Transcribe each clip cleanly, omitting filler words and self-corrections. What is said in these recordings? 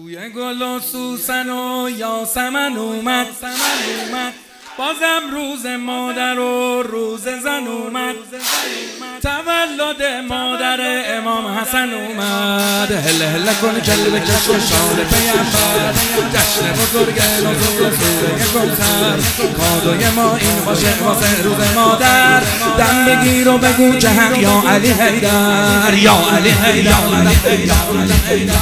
بوی گل و سوسن و یاسمن اومد، بازم روز مادر و روز زن اومد، تولد مادر امام حسن اومد. هله هله کن کلبه کش و شال پیامبر، جشن بزرگ نزول سوره کوثر. کادوی ما این باشه واسه روز مادر، دم بگیر و بگو که حق یا علی حیدر، یا علی حیدر، یا علی حیدر.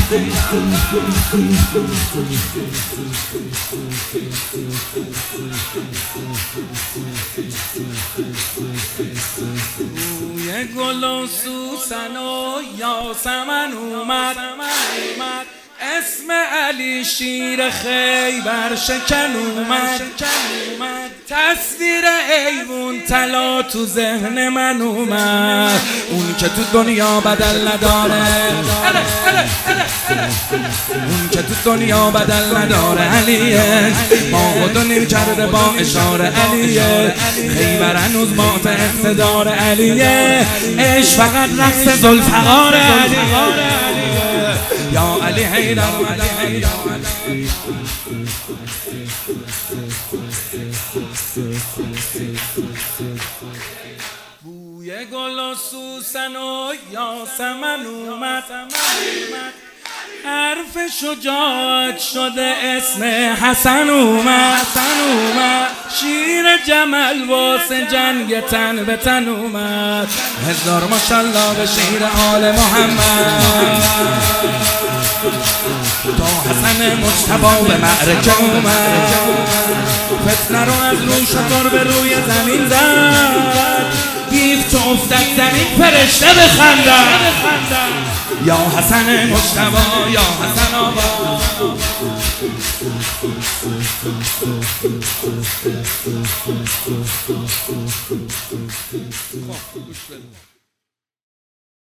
بوی گل و سوسن و یاسمن اومد، اسم علی شیر خیبر شکن اومد، تصویر ایوون طلا تو ذهن من اومد. اون که تو دنیا بدل نداره، اون که تو دنیا بدل نداره علیه، ما خودونیم کرده با اشاره علیه. خیبر هنوز مات اقتدار علیه، عشق فقط رقص ذوالفقار علیه، یا علی حیدر، علی حیدر. بوی گل و سوسن و یاسمن اومد، حرف شجاعت شده اسم حسن اومد، شیر جمل واسه جنگ تن به تن اومد. هزار ماشالله به شیر آل محمد، تا حسن مجتبی به معرکه اومد، فتنه رو از روی شطور به روی زمین زد، دیو چو افتد زمین فرشته بخندد، یا حسن مجتبی، یا حسن آبا.